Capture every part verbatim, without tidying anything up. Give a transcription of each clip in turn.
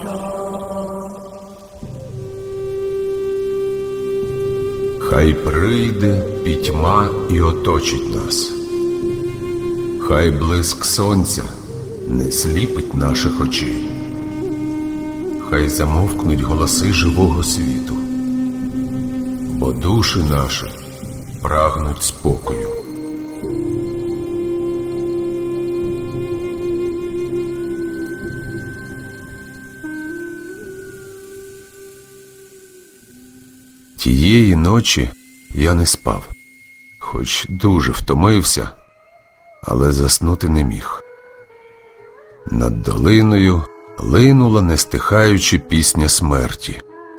Хай прийде пітьма і оточить нас. Хай блиск сонця не сліпить наших очей. Хай замовкнуть голоси живого світу, бо душі наші прагнуть спокою. Тієї ночі я не спав, хоч дуже втомився, але заснути не міг. Над долиною линула нестихаючи пісня смерті.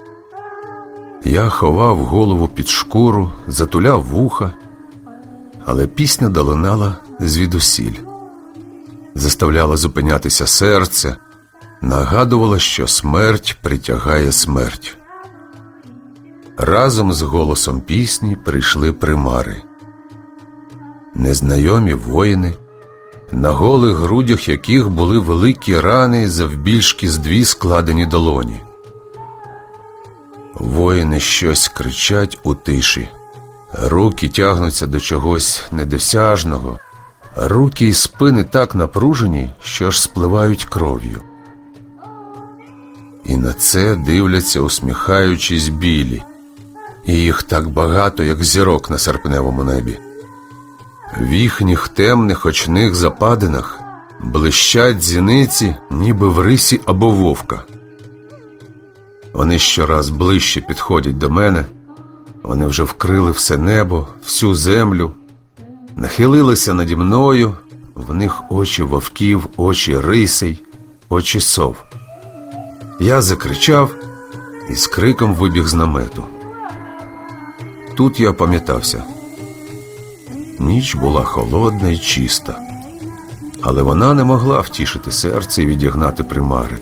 Я ховав голову під шкуру, затуляв вуха, але пісня долинала звідусіль. Заставляла зупинятися серце, нагадувала, що смерть притягає смерть. Разом з голосом пісні прийшли примари. Незнайомі воїни, на голих грудях яких були великі рани завбільшки з дві складені долоні. Воїни щось кричать у тиші. Руки тягнуться до чогось недосяжного. Руки і спини так напружені, що аж спливають кров'ю. І на це дивляться, усміхаючись, білі. І їх так багато, як зірок на серпневому небі. В їхніх темних очних западинах блищать зіниці, ніби в рисі або вовка. Вони щораз ближче підходять до мене. Вони вже вкрили все небо, всю землю, нахилилися наді мною. В них очі вовків, очі рисей, очі сов. Я закричав і з криком вибіг з намету. Тут я опам'ятався. Ніч була холодна і чиста, але вона не могла втішити серце і відігнати примари.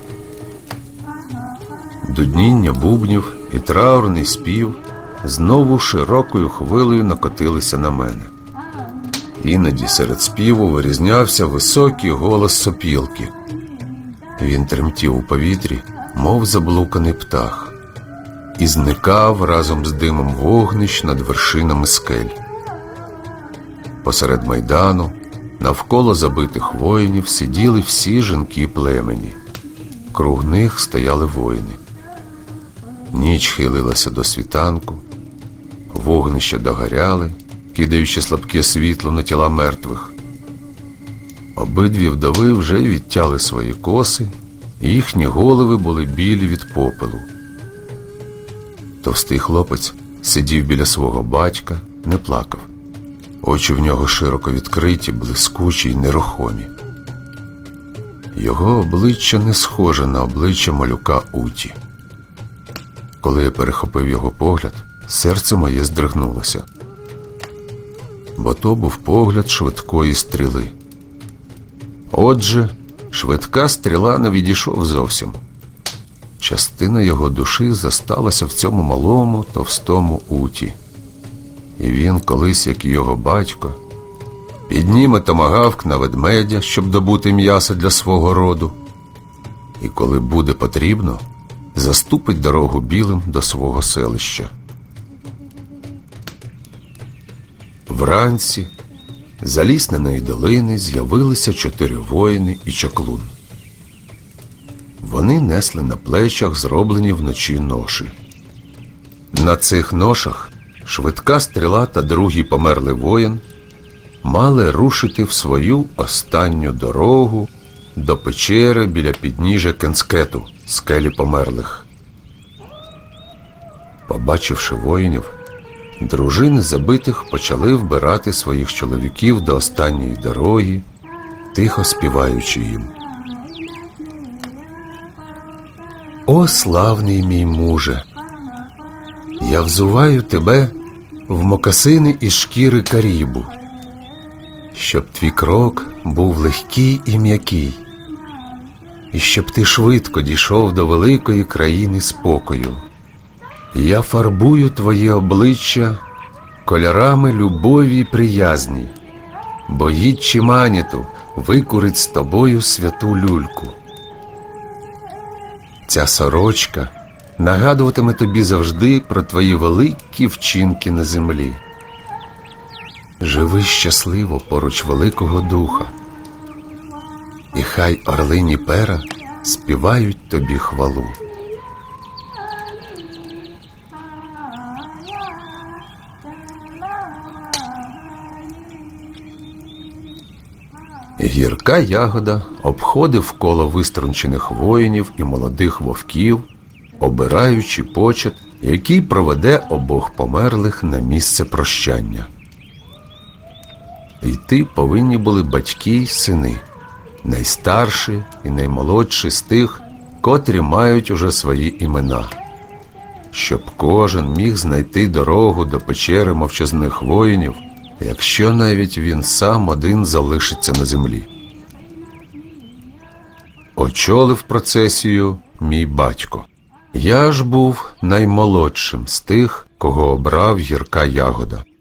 Дудніння бубнів і траурний спів знову широкою хвилею накотилися на мене. Іноді серед співу вирізнявся високий голос сопілки. Він тремтів у повітрі, мов заблуканий птах, і зникав разом з димом вогнищ над вершинами скель. Посеред майдану, навколо забитих воїнів, сиділи всі жінки племені. Круг них стояли воїни. Ніч хилилася до світанку, вогнища догоряли, кидаючи слабке світло на тіла мертвих. Обидві вдови вже відтяли свої коси, і їхні голови були білі від попелу. Товстий хлопець сидів біля свого батька, не плакав. Очі в нього широко відкриті, блискучі й нерухомі. Його обличчя не схоже на обличчя малюка Уті. Коли я перехопив його погляд, серце моє здригнулося. Бо то був погляд швидкої стріли. Отже, швидка стріла не відійшов зовсім. Частина його душі засталася в цьому малому, товстому Уті. І він колись, як і його батько, підніме томагавк на ведмедя, щоб добути м'ясо для свого роду. І коли буде потрібно, заступить дорогу білим до свого селища. Вранці за лісненої долини з'явилися чотири воїни і чаклун. Вони несли на плечах зроблені вночі ноші. На цих ношах швидка стріла та другий померлий воїн мали рушити в свою останню дорогу до печери біля підніжжя Кенскету, скелі померлих. Побачивши воїнів, дружини забитих почали вбирати своїх чоловіків до останньої дороги, тихо співаючи їм: «О, славний мій муже! Я взуваю тебе в мокасини із шкіри карібу, щоб твій крок був легкий і м'який, і щоб ти швидко дійшов до великої країни спокою. Я фарбую твоє обличчя кольорами любові й приязні, бо гід Чиманіту викурить з тобою святу люльку». Ця сорочка нагадуватиме тобі завжди про твої великі вчинки на землі. Живи щасливо поруч Великого Духа, і хай орлині пера співають тобі хвалу. Гірка ягода обходив коло виструнчених воїнів і молодих вовків, обираючи почет, який проведе обох померлих на місце прощання. Йти повинні були батьки й сини, найстарші і наймолодші з тих, котрі мають уже свої імена, щоб кожен міг знайти дорогу до печери мовчазних воїнів, якщо навіть він сам один залишиться на землі. Очолив процесію мій батько. Я ж був наймолодшим з тих, кого обрав гірка ягода.